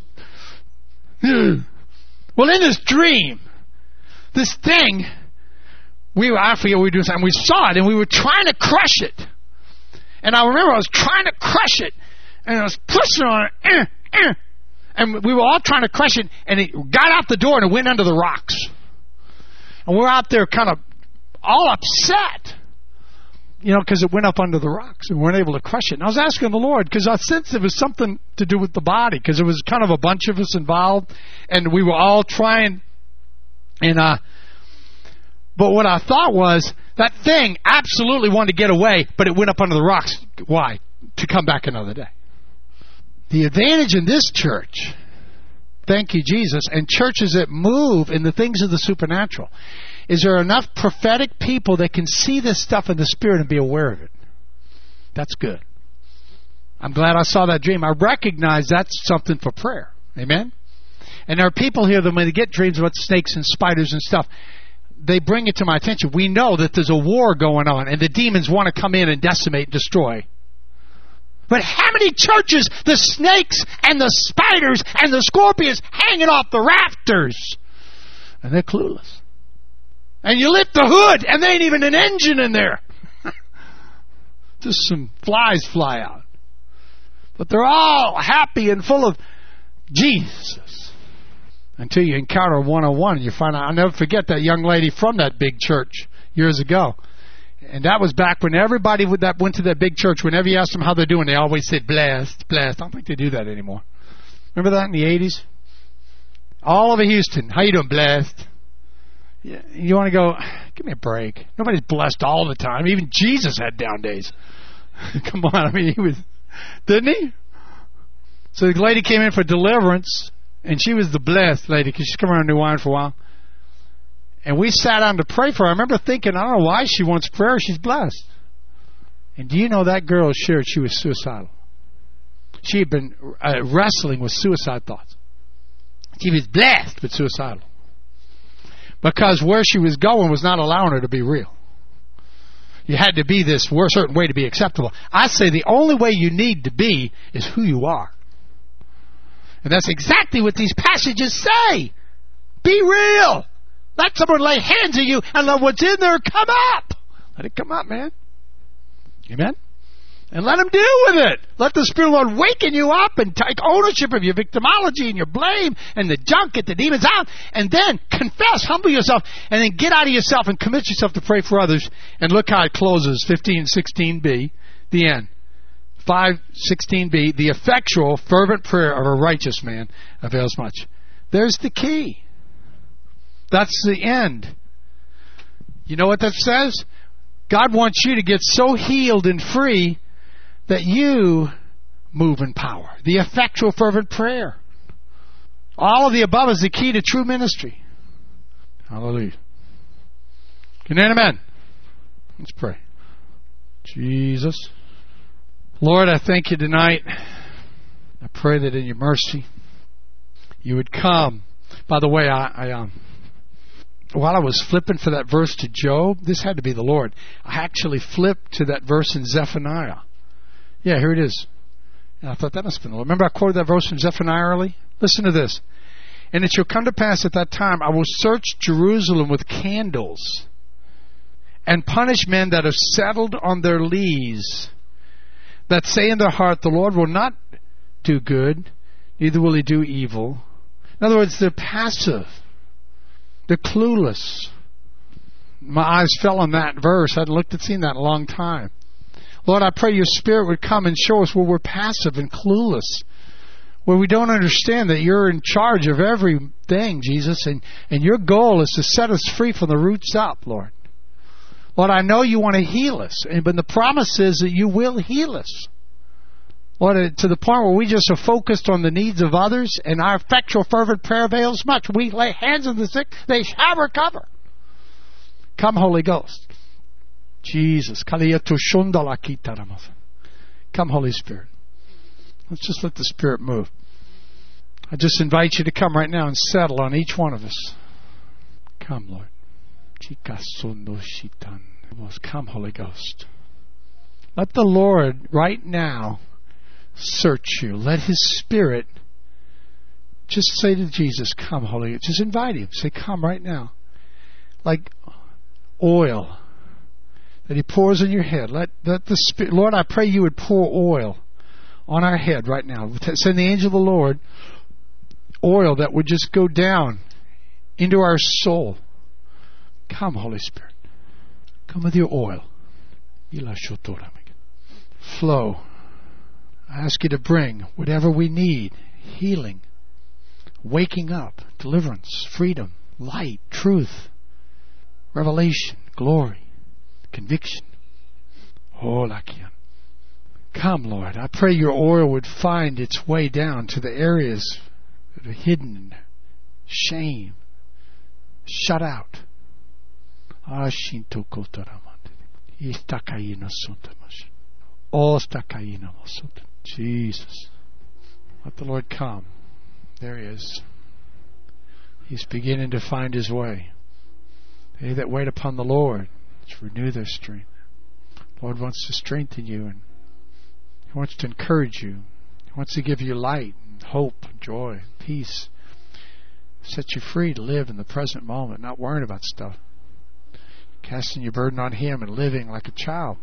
Well, in this dream, this thing, we were, I forget what we were doing, and we saw it, and we were trying to crush it. And I remember I was trying to crush it, and I was pushing on it, eh, eh, and we were all trying to crush it, and it got out the door and it went under the rocks. And we're out there kind of all upset, you know, because it went up under the rocks and we weren't able to crush it. And I was asking the Lord, because I sensed it was something to do with the body, because there was kind of a bunch of us involved, and we were all trying, and uh, but what I thought was, that thing absolutely wanted to get away, but it went up under the rocks. Why? To come back another day. The advantage in this church, thank you, Jesus, and churches that move in the things of the supernatural, is there are enough prophetic people that can see this stuff in the Spirit and be aware of it. That's good. I'm glad I saw that dream. I recognize that's something for prayer. Amen? And there are people here that when they get dreams about snakes and spiders and stuff, they bring it to my attention. We know that there's a war going on, and the demons want to come in and decimate and destroy. But how many churches, the snakes and the spiders and the scorpions hanging off the rafters? And they're clueless. And you lift the hood, and there ain't even an engine in there. Just some flies fly out. But they're all happy and full of Jesus. Until you encounter one oh one and you find out. I'll never forget that young lady from that big church years ago. And that was back when everybody that went to that big church, whenever you asked them how they're doing, they always said, blessed, blessed. I don't think they do that anymore. Remember that in the eighties? All over Houston. How you doing, blessed? Yeah, you want to go, give me a break. Nobody's blessed all the time. Even Jesus had down days. Come on, I mean, he was, didn't he? So the lady came in for deliverance. And she was the blessed lady, because she's come around New Wine for a while. And we sat down to pray for her. I remember thinking, I don't know why she wants prayer. She's blessed. And do you know that girl shared she was suicidal? She had been uh, wrestling with suicide thoughts. She was blessed, but suicidal. Because where she was going was not allowing her to be real. You had to be this certain way to be acceptable. I say the only way you need to be is who you are. And that's exactly what these passages say. Be real. Let someone lay hands on you and let what's in there come up. Let it come up, man. Amen? And let him deal with it. Let the Spirit of the Lord waken you up and take ownership of your victimology and your blame and the junk, get the demons out, and then confess, humble yourself, and then get out of yourself and commit yourself to pray for others. And look how it closes, fifteen sixteen b, the end. five sixteen b, the effectual, fervent prayer of a righteous man avails much. There's the key. That's the end. You know what that says? God wants you to get so healed and free that you move in power. The effectual, fervent prayer. All of the above is the key to true ministry. Hallelujah. Can you amen? Let's pray. Jesus. Lord, I thank you tonight. I pray that in your mercy you would come. By the way, I, I um, while I was flipping for that verse to Job, this had to be the Lord. I actually flipped to that verse in Zephaniah. Yeah, here it is. And I thought that must have been the Lord. Remember I quoted that verse from Zephaniah early? Listen to this. And it shall come to pass at that time, I will search Jerusalem with candles and punish men that have settled on their lees, that say in their heart, the Lord will not do good, neither will he do evil. In other words, they're passive. They're clueless. My eyes fell on that verse. I hadn't looked at seen that in a long time. Lord, I pray your Spirit would come and show us where we're passive and clueless, where we don't understand that you're in charge of everything, Jesus, and, and your goal is to set us free from the roots up, Lord. Lord, I know you want to heal us, but the promise is that you will heal us. Lord, to the point where we just are focused on the needs of others, and our effectual, fervent prayer avails much. We lay hands on the sick, they shall recover. Come, Holy Ghost. Jesus. Come, Holy Spirit. Let's just let the Spirit move. I just invite you to come right now and settle on each one of us. Come, Lord. Come, Holy Ghost. Let the Lord right now search you. Let His Spirit just say to Jesus, come, Holy Ghost. Just invite Him. Say, come right now. Like oil that He pours on your head. Let, let the Spirit, Lord, I pray you would pour oil on our head right now. Send the angel of the Lord oil that would just go down into our soul. Come, Holy Spirit. Come with your oil. Flow. I ask you to bring whatever we need. Healing. Waking up. Deliverance. Freedom. Light. Truth. Revelation. Glory. Conviction. Oh, Lakian. Come, Lord. I pray your oil would find its way down to the areas that are hidden. Shame. Shut out. Jesus. Let the Lord come. There He is. He's beginning to find His way. They that wait upon the Lord to renew their strength. The Lord wants to strengthen you, and He wants to encourage you. He wants to give you light and hope and joy and peace. Set you free to live in the present moment, not worrying about stuff. Casting your burden on Him and living like a child.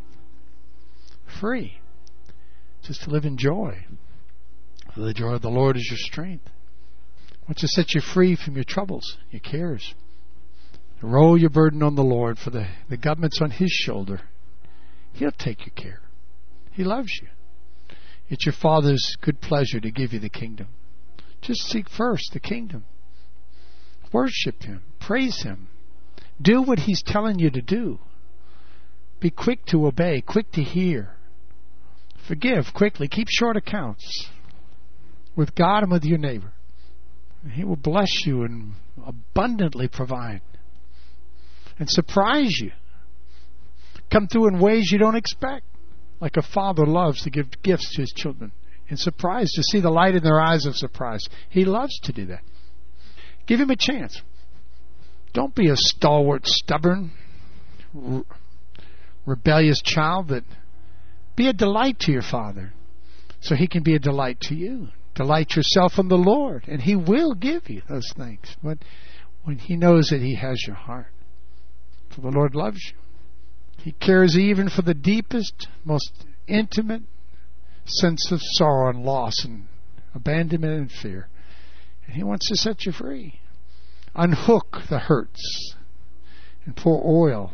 Free. Just to live in joy. For the joy of the Lord is your strength. He wants to set you free from your troubles, your cares. Roll your burden on the Lord, for the, the government's on His shoulder. He'll take your care. He loves you. It's your Father's good pleasure to give you the kingdom. Just seek first the kingdom. Worship Him. Praise Him. Do what He's telling you to do. Be quick to obey, quick to hear. Forgive quickly. Keep short accounts with God and with your neighbor. He will bless you and abundantly provide and surprise you. Come through in ways you don't expect. Like a father loves to give gifts to his children. And surprise, to see the light in their eyes of surprise. He loves to do that. Give Him a chance. Don't be a stalwart, stubborn, re- rebellious child. That be a delight to your Father, so He can be a delight to you. Delight yourself in the Lord, and He will give you those things. But when He knows that He has your heart, for the Lord loves you. He cares even for the deepest, most intimate sense of sorrow and loss and abandonment and fear. And He wants to set you free. Unhook the hurts and pour oil.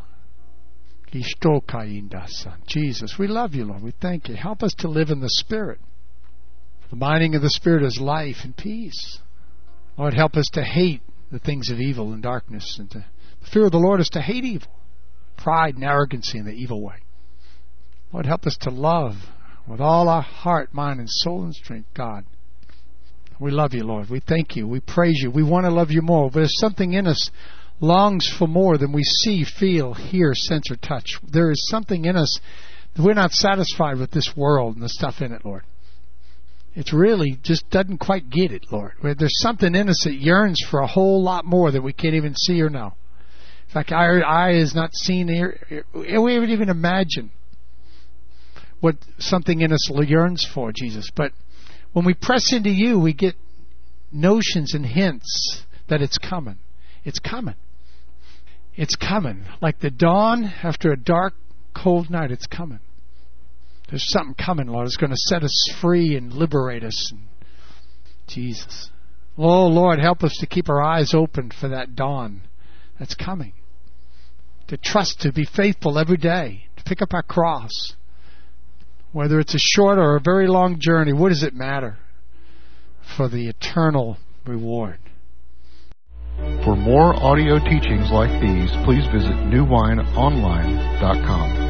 Jesus, we love you, Lord. We thank you. Help us to live in the Spirit. The mining of the Spirit is life and peace. Lord, help us to hate the things of evil and darkness. And to, the fear of the Lord is to hate evil. Pride and arrogancy in the evil way. Lord, help us to love with all our heart, mind, and soul and strength, God. We love you, Lord. We thank you. We praise you. We want to love you more. But there's something in us longs for more than we see, feel, hear, sense, or touch. There is something in us that we're not satisfied with this world and the stuff in it, Lord. It really just doesn't quite get it, Lord. There's something in us that yearns for a whole lot more that we can't even see or know. In fact, our eye is not seen here. We haven't even imagine what something in us yearns for, Jesus. But when we press into you, we get notions and hints that it's coming. It's coming. It's coming. Like the dawn after a dark, cold night, it's coming. There's something coming, Lord. It's going to set us free and liberate us. Jesus. Oh, Lord, help us to keep our eyes open for that dawn that's coming. To trust, to be faithful every day. To pick up our cross. Whether it's a short or a very long journey, what does it matter? For the eternal reward. For more audio teachings like these, please visit new wine online dot com.